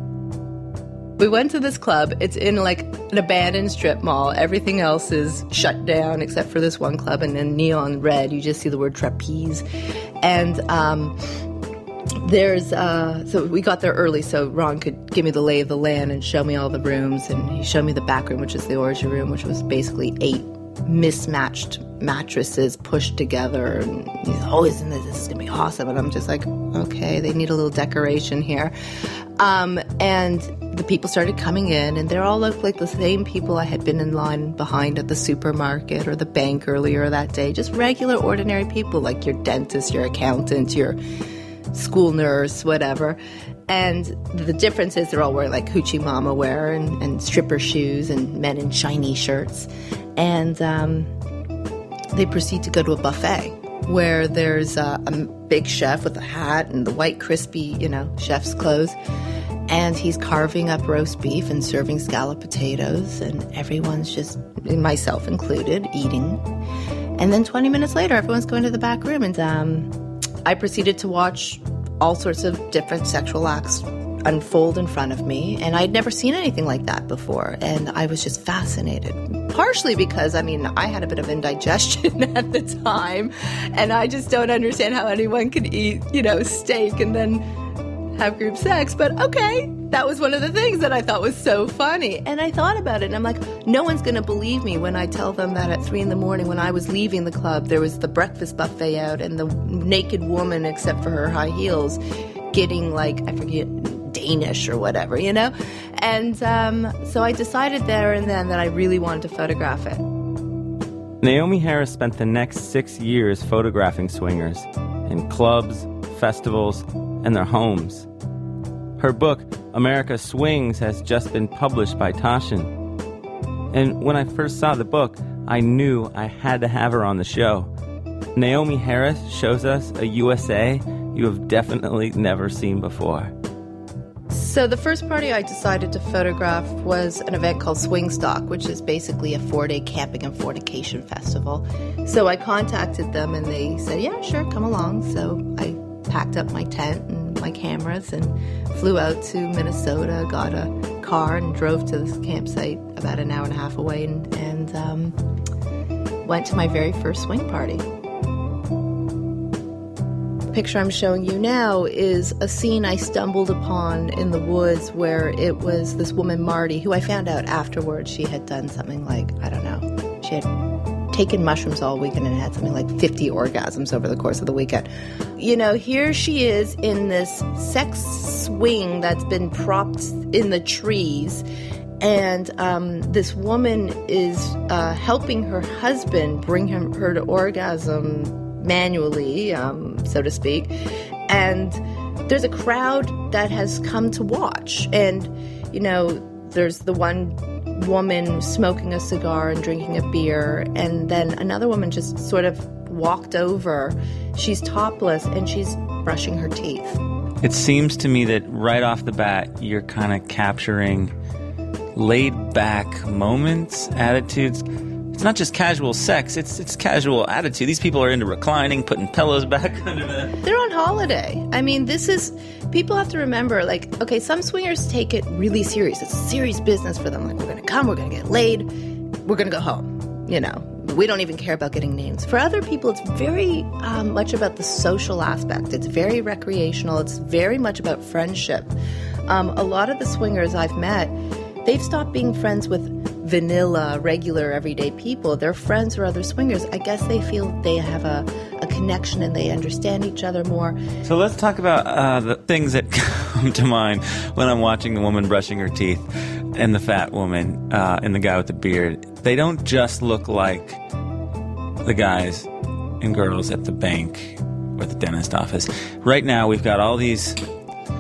We went to this club. It's in like an abandoned strip mall. Everything else is shut down except for this one club, and in neon red you just see the word Trapeze. And um, there's uh, so we got there early so Ron could give me the lay of the land and show me all the rooms. And he showed me the back room, which is the orgy room, which was basically eight mismatched mattresses pushed together. And he's always in this, this is gonna be awesome. And I'm just like, okay, they need a little decoration here. Um, and the people started coming in, and they all looked like the same people I had been in line behind at the supermarket or the bank earlier that day. Just regular, ordinary people, like your dentist, your accountant, your school nurse, whatever. And the difference is they're all wearing like hoochie mama wear and, and stripper shoes, and men in shiny shirts. And um, they proceed to go to a buffet where there's a, a big chef with a hat and the white crispy, you know, chef's clothes. And he's carving up roast beef and serving scalloped potatoes, and everyone's just, myself included, eating. And then twenty minutes later, everyone's going to the back room, and um, I proceeded to watch all sorts of different sexual acts unfold in front of me, and I'd never seen anything like that before, and I was just fascinated. Partially because, I mean, I had a bit of indigestion at the time, and I just don't understand how anyone could eat, you know, steak and then have group sex, but okay, that was one of the things that I thought was so funny. And I thought about it, and I'm like, no one's going to believe me when I tell them that at three in the morning when I was leaving the club, there was the breakfast buffet out and the naked woman, except for her high heels, getting like, I forget, Danish or whatever, you know? And um, so I decided there and then that I really wanted to photograph it. Naomi Harris spent the next six years photographing swingers in clubs, festivals, and their homes. Her book, America Swings, has just been published by Taschen. And when I first saw the book, I knew I had to have her on the show. Naomi Harris shows us a U S A you have definitely never seen before. So the first party I decided to photograph was an event called Swingstock, which is basically a four-day camping and fornication festival. So I contacted them, and they said, yeah, sure, come along. So I packed up my tent and my cameras and flew out to Minnesota, got a car and drove to this campsite about an hour and a half away, and, and um, went to my very first swing party. The picture I'm showing you now is a scene I stumbled upon in the woods where it was this woman, Marty, who I found out afterwards she had done something like, I don't know, she had taken mushrooms all weekend and had something like fifty orgasms over the course of the weekend. You know, here she is in this sex swing that's been propped in the trees, and um, this woman is uh, helping her husband bring him, her to orgasm manually, um, so to speak. And there's a crowd that has come to watch. And, you know, there's the one woman smoking a cigar and drinking a beer, and then another woman just sort of walked over. She's topless and she's brushing her teeth. It seems to me that right off the bat, you're kind of capturing laid-back moments, attitudes. It's not just casual sex, it's it's casual attitude. These people are into reclining, putting pillows back under them. They're on holiday. I mean, this is, people have to remember, like, okay, some swingers take it really serious. It's serious business for them. Like, we're going to come, we're going to get laid, we're going to go home, you know. We don't even care about getting names. For other people, it's very um, much about the social aspect. It's very recreational. It's very much about friendship. Um, a lot of the swingers I've met, they've stopped being friends with vanilla, regular, everyday people. They're friends or other swingers. I guess they feel they have a, a connection and they understand each other more. So let's talk about uh, the things that come to mind when I'm watching the woman brushing her teeth and the fat woman uh, and the guy with the beard. They don't just look like the guys and girls at the bank or the dentist office. Right now, we've got all these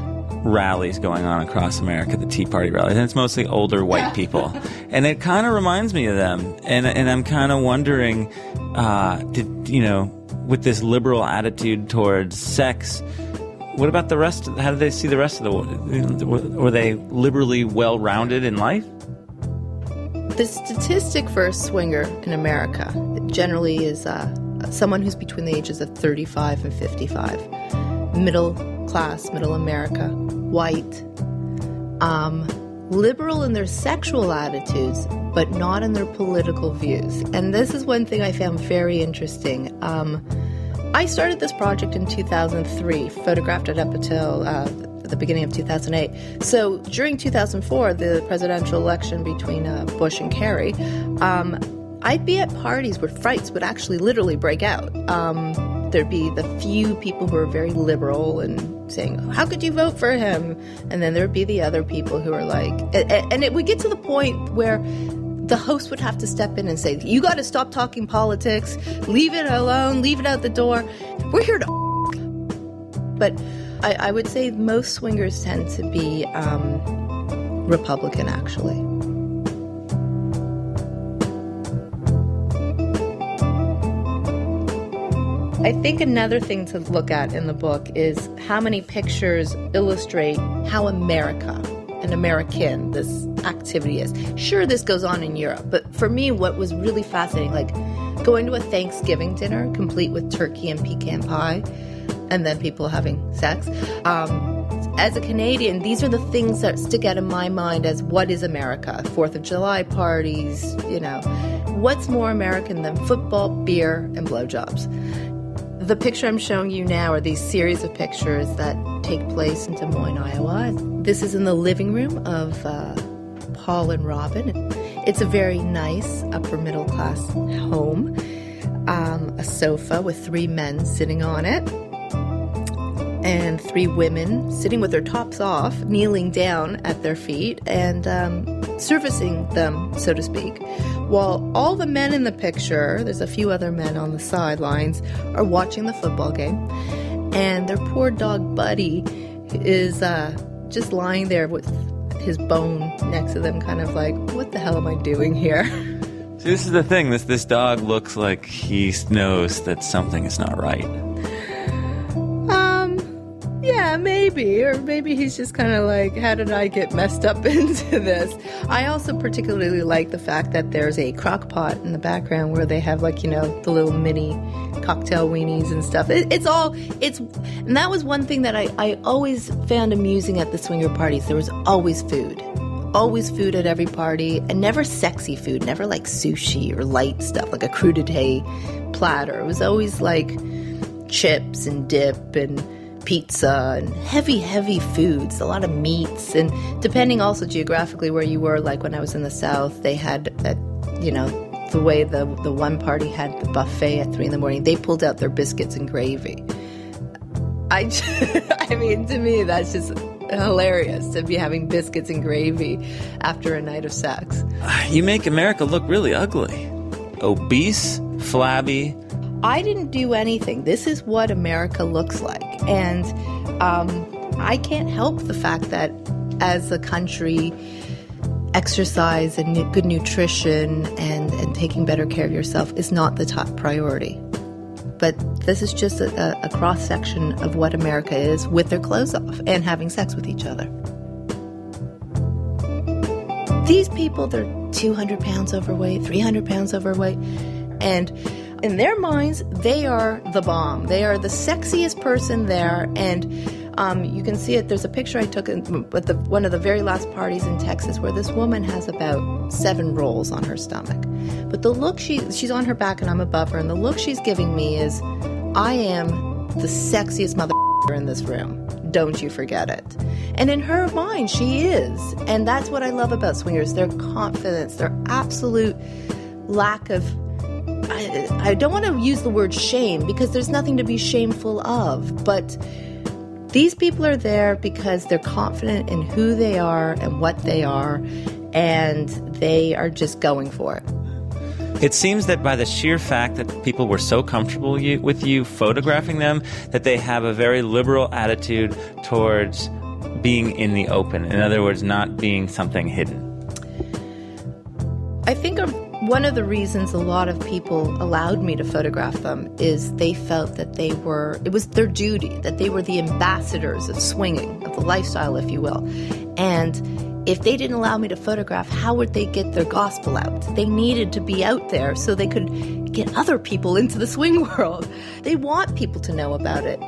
rallies going on across America, the Tea Party rallies, and it's mostly older white people. And it kind of reminds me of them. And and I'm kind of wondering, uh, did, you know, with this liberal attitude towards sex, what about the rest? Of, how do they see the rest of the world? Were they liberally well-rounded in life? The statistic for a swinger in America generally is uh, someone who's between the ages of thirty-five and fifty-five. Middle class, middle America, white, um, liberal in their sexual attitudes, but not in their political views. And this is one thing I found very interesting. Um, I started this project in two thousand three, photographed it up until uh, the beginning of two thousand eight. So during two thousand four, the presidential election between uh, Bush and Kerry, um, I'd be at parties where fights would actually literally break out. Um, there'd be the few people who are very liberal and saying, how could you vote for him? And then there'd be the other people who are like, and, and it would get to the point where the host would have to step in and say, you got to stop talking politics, leave it alone, leave it out the door. We're here to But I, I would say most swingers tend to be um, Republican, actually. I think another thing to look at in the book is how many pictures illustrate how America, an American, this activity is. Sure, this goes on in Europe, but for me, what was really fascinating, like going to a Thanksgiving dinner complete with turkey and pecan pie, and then people having sex. Um, as a Canadian, these are the things that stick out in my mind as what is America? Fourth of July parties, you know. What's more American than football, beer, and blowjobs? The picture I'm showing you now are these series of pictures that take place in Des Moines, Iowa. This is in the living room of uh, Paul and Robin. It's a very nice upper middle class home. Um, a sofa with three men sitting on it, and three women sitting with their tops off, kneeling down at their feet and um, servicing them, so to speak. While all the men in the picture, there's a few other men on the sidelines, are watching the football game. And their poor dog Buddy is uh, just lying there with his bone next to them, kind of like, what the hell am I doing here? See, this is the thing. This this dog looks like he knows that something is not right. Yeah, maybe. Or maybe he's just kind of like, how did I get messed up into this? I also particularly like the fact that there's a crock pot in the background where they have, like, you know, the little mini cocktail weenies and stuff. It, it's all, it's, and that was one thing that I, I always found amusing at the swinger parties. There was always food. Always food at every party, and never sexy food, never like sushi or light stuff, like a crudité platter. It was always like chips and dip and pizza and heavy, heavy foods, a lot of meats. And depending also geographically where you were, like when I was in the South, they had, a, you know, the way the, the one party had the buffet at three in the morning, they pulled out their biscuits and gravy. I, I mean, to me, that's just hilarious to be having biscuits and gravy after a night of sex. You make America look really ugly. Obese, flabby. I didn't do anything. This is what America looks like. And um, I can't help the fact that as a country, exercise and good nutrition and, and taking better care of yourself is not the top priority. But this is just a, a cross-section of what America is with their clothes off and having sex with each other. These people, they're two hundred pounds overweight, three hundred pounds overweight, and in their minds, they are the bomb. They are the sexiest person there, and um, you can see it. There's a picture I took at the, one of the very last parties in Texas where this woman has about seven rolls on her stomach. But the look, she she's on her back and I'm above her, and the look she's giving me is, I am the sexiest mother in this room. Don't you forget it. And in her mind, she is. And that's what I love about swingers, their confidence, their absolute lack of, I, I don't want to use the word shame because there's nothing to be shameful of, but these people are there because they're confident in who they are and what they are, and they are just going for it. It seems that by the sheer fact that people were so comfortable you, with you photographing them, that they have a very liberal attitude towards being in the open. In other words, not being something hidden. I think one of the reasons a lot of people allowed me to photograph them is they felt that they were, it was their duty, that they were the ambassadors of swinging, of the lifestyle, if you will. And if they didn't allow me to photograph, how would they get their gospel out? They needed to be out there so they could get other people into the swing world. They want people to know about it.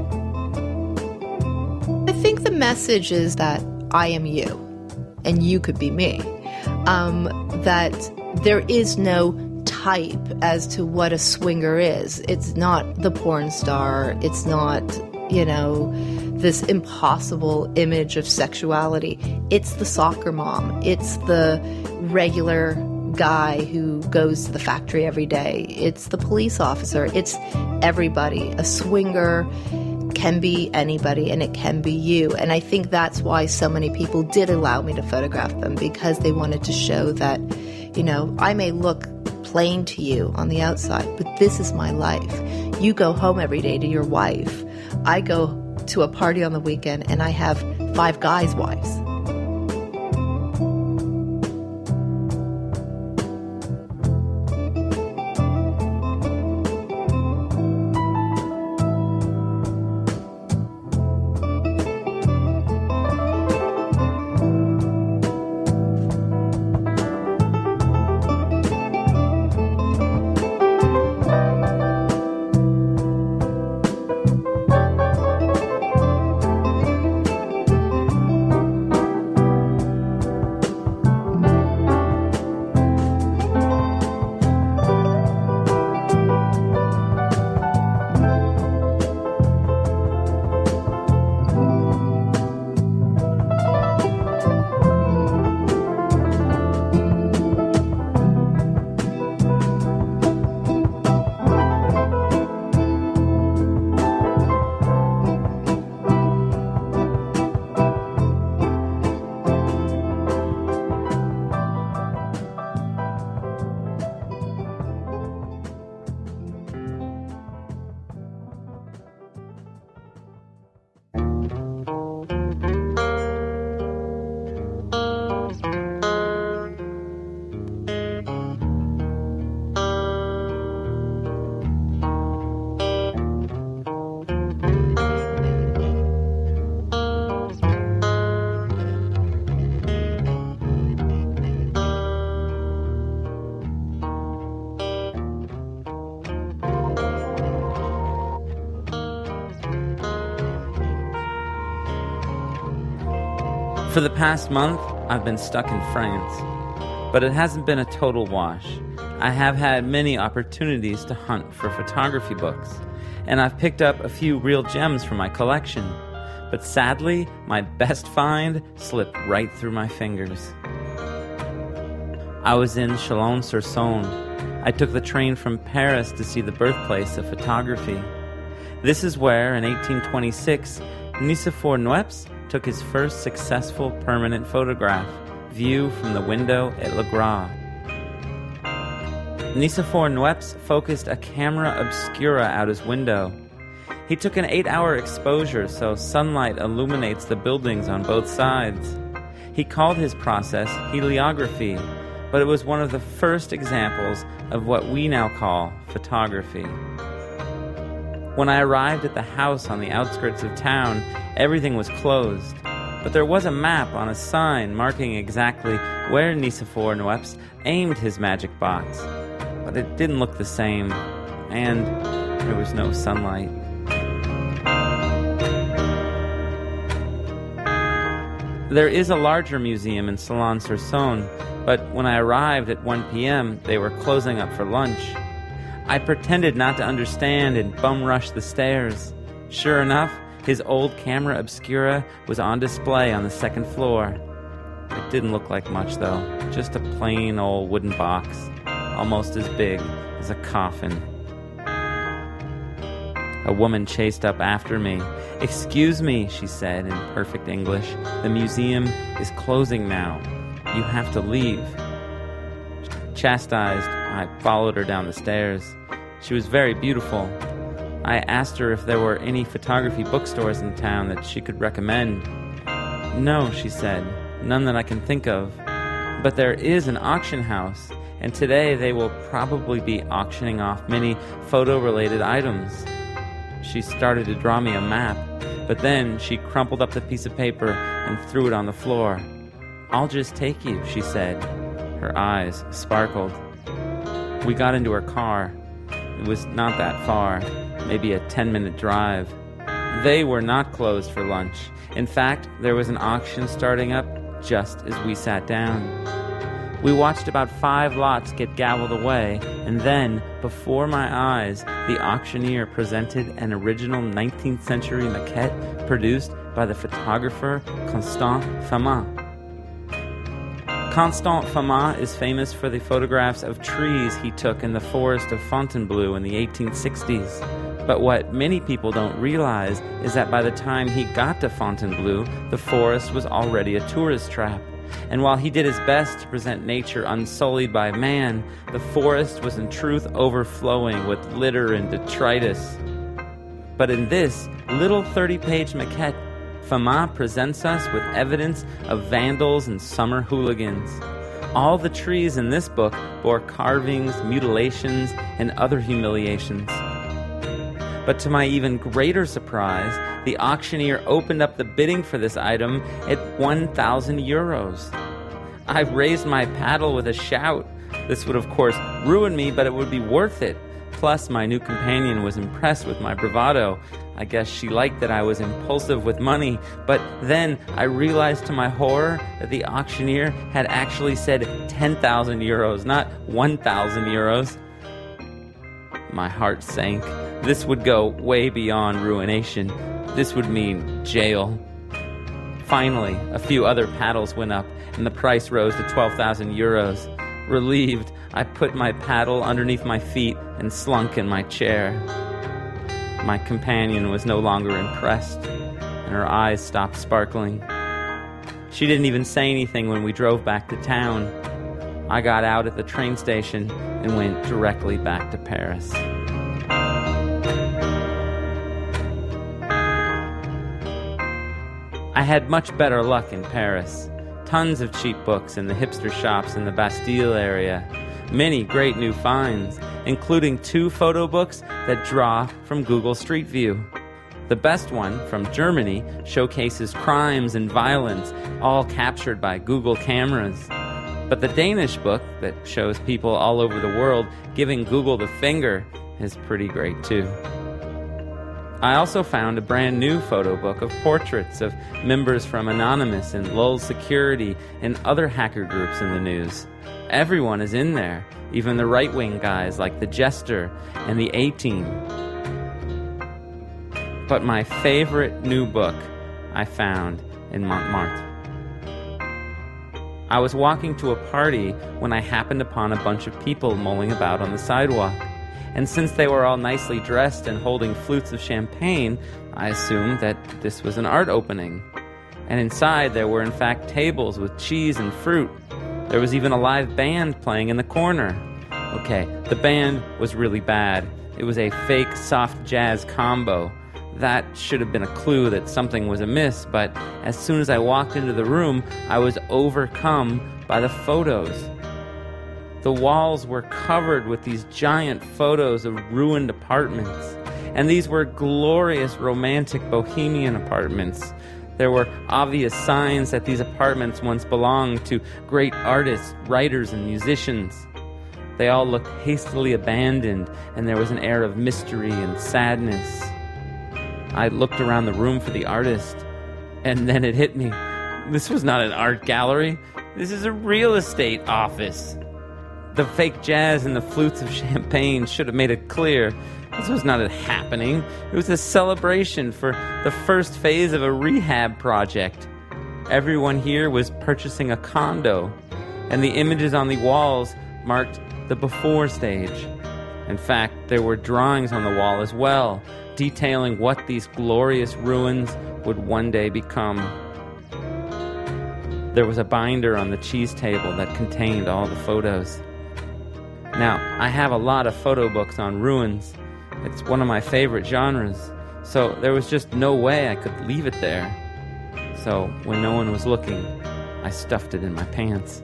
I think the message is that I am you, and you could be me. Um, that there is no type as to what a swinger is. It's not the porn star. It's not, you know, this impossible image of sexuality. It's the soccer mom. It's the regular guy who goes to the factory every day. It's the police officer. It's everybody. A swinger can be anybody, and it can be you. And I think that's why so many people did allow me to photograph them, because they wanted to show that, you know, I may look plain to you on the outside, but this is my life. You go home every day to your wife. I go to a party on the weekend and I have five guys' wives. For the past month, I've been stuck in France, but it hasn't been a total wash. I have had many opportunities to hunt for photography books, and I've picked up a few real gems from my collection. But sadly, my best find slipped right through my fingers. I was in Chalon-sur-Saône. I took the train from Paris to see the birthplace of photography. This is where, in eighteen twenty-six, Nicéphore Niepce took his first successful permanent photograph, View from the Window at Le Gras. Nicéphore Niepce focused a camera obscura out his window. He took an eight-hour exposure so sunlight illuminates the buildings on both sides. He called his process heliography, but it was one of the first examples of what we now call photography. When I arrived at the house on the outskirts of town, everything was closed, but there was a map on a sign marking exactly where Nicéphore Niepce aimed his magic box. But it didn't look the same, and there was no sunlight. There is a larger museum in Chalon-sur-Saône, but when I arrived at one p.m., they were closing up for lunch. I pretended not to understand and bum-rushed the stairs. Sure enough, his old camera obscura was on display on the second floor. It didn't look like much, though. Just a plain old wooden box, almost as big as a coffin. A woman chased up after me. "Excuse me," she said in perfect English. "The museum is closing now. You have to leave." Chastised, I followed her down the stairs. She was very beautiful. I asked her if there were any photography bookstores in town that she could recommend. No, she said, none that I can think of. But there is an auction house, and today they will probably be auctioning off many photo-related items. She started to draw me a map, but then she crumpled up the piece of paper and threw it on the floor. I'll just take you, she said. Her eyes sparkled. We got into her car. It was not that far, maybe a ten-minute drive. They were not closed for lunch. In fact, there was an auction starting up just as we sat down. We watched about five lots get gavelled away, and then, before my eyes, the auctioneer presented an original nineteenth century maquette produced by the photographer Constant Fama. Constant Fama is famous for the photographs of trees he took in the forest of Fontainebleau in the eighteen sixties. But what many people don't realize is that by the time he got to Fontainebleau, the forest was already a tourist trap. And while he did his best to present nature unsullied by man, the forest was in truth overflowing with litter and detritus. But in this little thirty-page maquette, Fama presents us with evidence of vandals and summer hooligans. All the trees in this book bore carvings, mutilations, and other humiliations. But to my even greater surprise, the auctioneer opened up the bidding for this item at one thousand euros. I raised my paddle with a shout. This would, of course, ruin me, but it would be worth it. Plus, my new companion was impressed with my bravado. I guess she liked that I was impulsive with money. But then I realized to my horror that the auctioneer had actually said ten thousand euros, not one thousand euros. My heart sank. This would go way beyond ruination. This would mean jail. Finally, a few other paddles went up, and the price rose to twelve thousand euros. Relieved, I put my paddle underneath my feet and slunk in my chair. My companion was no longer impressed, and her eyes stopped sparkling. She didn't even say anything when we drove back to town. I got out at the train station and went directly back to Paris. I had much better luck in Paris. Tons of cheap books in the hipster shops in the Bastille area. Many great new finds, including two photo books that draw from Google Street View. The best one, from Germany, showcases crimes and violence, all captured by Google cameras. But the Danish book, that shows people all over the world giving Google the finger, is pretty great too. I also found a brand new photo book of portraits of members from Anonymous and Lowell Security and other hacker groups in the news. Everyone is in there, even the right-wing guys like the Jester and the A-Team. But my favorite new book I found in Montmartre. I was walking to a party when I happened upon a bunch of people mulling about on the sidewalk. And since they were all nicely dressed and holding flutes of champagne, I assumed that this was an art opening. And inside there were in fact tables with cheese and fruit. There was even a live band playing in the corner. Okay, the band was really bad. It was a fake soft jazz combo. That should have been a clue that something was amiss, but as soon as I walked into the room, I was overcome by the photos. The walls were covered with these giant photos of ruined apartments, and these were glorious romantic bohemian apartments. There were obvious signs that these apartments once belonged to great artists, writers, and musicians. They all looked hastily abandoned, and there was an air of mystery and sadness. I looked around the room for the artist, and then it hit me. This was not an art gallery. This is a real estate office. The fake jazz and the flutes of champagne should have made it clear. This was not a happening. It was a celebration for the first phase of a rehab project. Everyone here was purchasing a condo, and the images on the walls marked the before stage. In fact, there were drawings on the wall as well, detailing what these glorious ruins would one day become. There was a binder on the cheese table that contained all the photos. Now, I have a lot of photo books on ruins. It's one of my favorite genres, so there was just no way I could leave it there. So when no one was looking, I stuffed it in my pants.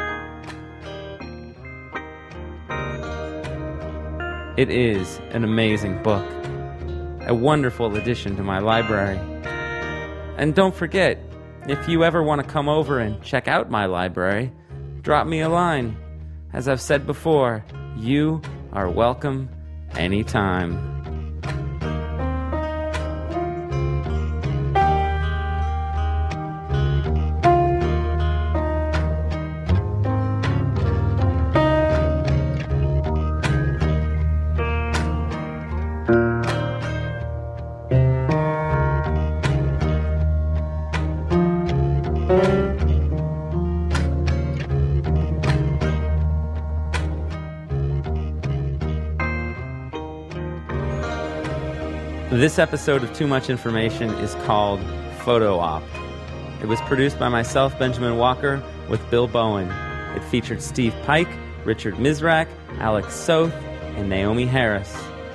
It is an amazing book, a wonderful addition to my library. And don't forget, if you ever want to come over and check out my library, drop me a line. As I've said before, you are welcome anytime. This episode of Too Much Information is called Photo Op. It was produced by myself, Benjamin Walker, with Bill Bowen. It featured Steve Pike, Richard Mizrak, Alex Soth, and Naomi Harris.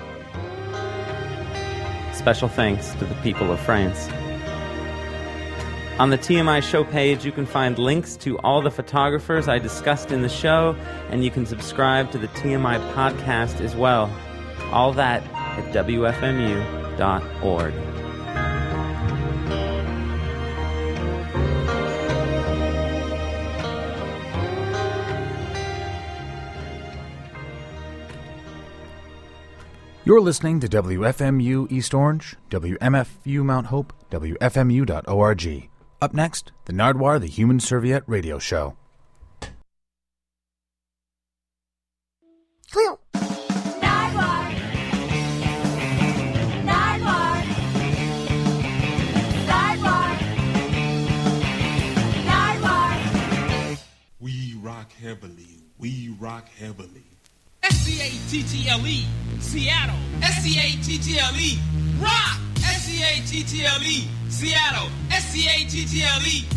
Special thanks to the people of France. On the T M I show page, you can find links to all the photographers I discussed in the show, and you can subscribe to the T M I podcast as well. All that at W F M U dot org. You're listening to W F M U East Orange, W M F U Mount Hope, W F M U dot org. Up next, the Nardwuar the Human Serviette radio show. Cleo. Heavily, we rock heavily. S C A T T L E, Seattle. S C A T T L E, rock. S C A T T L E, Seattle. S C A T T L E.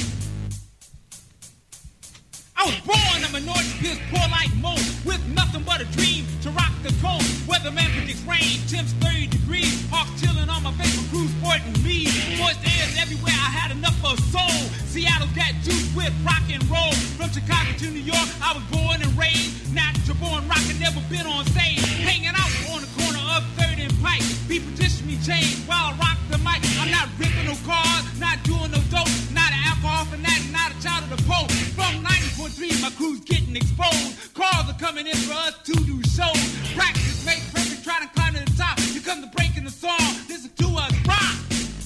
I was born a minority, piss poor like most, with nothing but a dream to rock the coast. Weatherman predicts rain, temps thirty degrees, hawks chilling on my face from cruise sporting me. Moist airs everywhere, I had enough of soul. Seattle's got juice with rock and roll. From Chicago to New York, I was born and raised. Natural born rock, and never been on stage. Hanging out on the corner of third and Pike. People petition me change while I rock the mic. I'm not ripping no cars, not doing no dope, not an alcohol fanatic, not a child of the Pope. From ninety point three, my crew's getting exposed. Cars are coming in for us to do shows. Practice makes perfect, try to climb to the top. Here comes the break in the song. This is to us rock.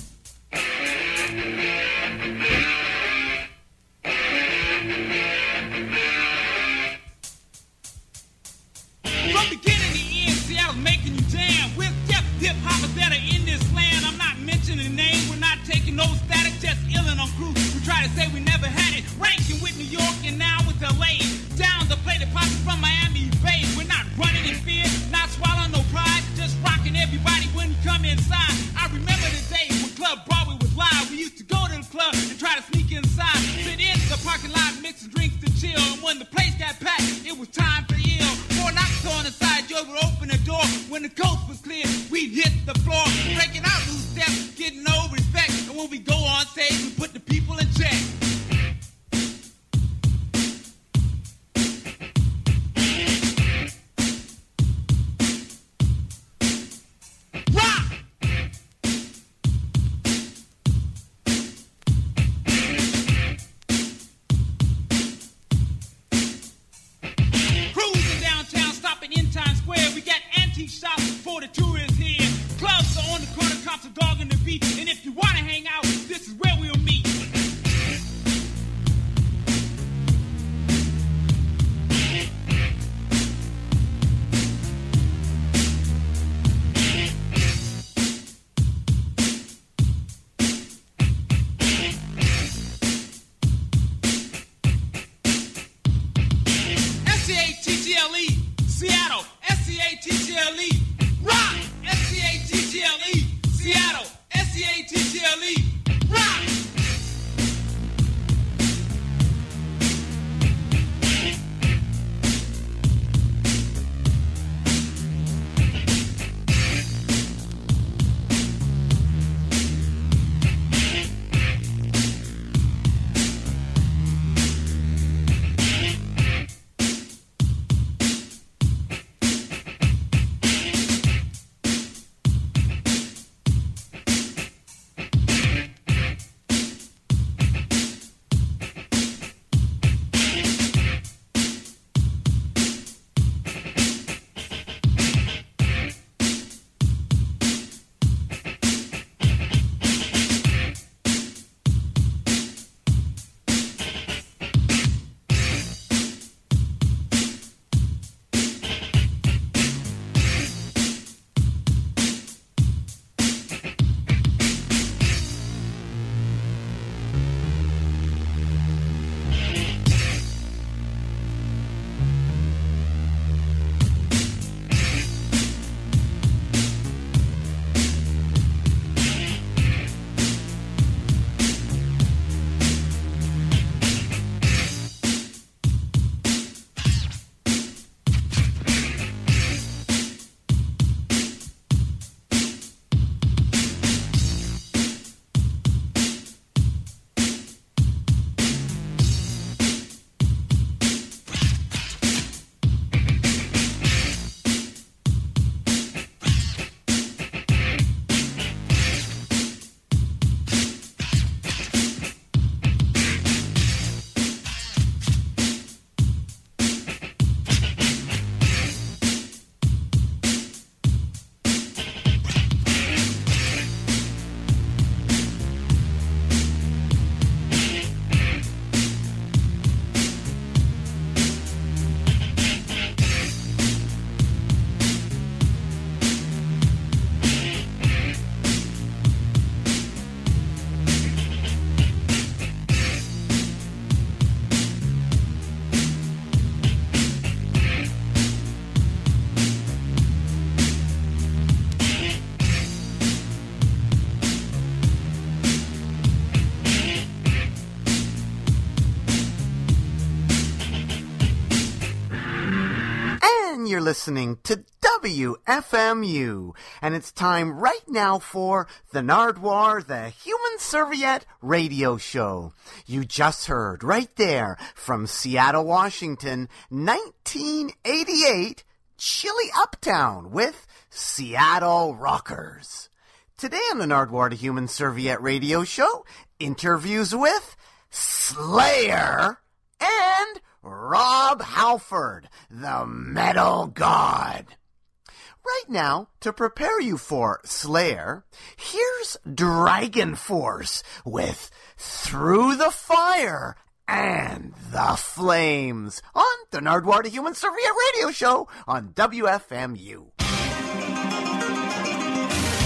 From beginning to end, Seattle's making you jam. With deaf hip hoppers that are in this land. I'm not mentioning names, we're not taking no static, just illin' on cruise. We try to say we never had it. Ranking with New York and now with L A. Down the plate of posse from Miami Bay. We're not running in fear, not swallowing no pride. Just rocking everybody when you come inside. I remember the day when Club Broadway was live. We used to go to the club and try to sneak inside. Sit in the parking lot, mixing drinks to chill. And when the place got packed, it was time for ill. Four knocks on the side, Joe would open the door. When the coast was clear, we'd hit the floor. Breaking out loose steps, getting no respect. And when we go on stage, we put the people in check. Shops for the tourists here. Clubs are on the corner, cops are dogging the beat. And if you want to hang out, this is where you're listening to W F M U, and it's time right now for the Nardwuar, the Human Serviette radio show. You just heard right there from Seattle, Washington, nineteen eighty-eight, Chili Uptown with Seattle Rockers. Today on the Nardwuar, the Human Serviette radio show, interviews with Slayer and Rob Halford, the Metal God. Right now, to prepare you for Slayer, here's Dragon Force with Through the Fire and the Flames on the Nardwuar, the Human Serviette radio show on W F M U.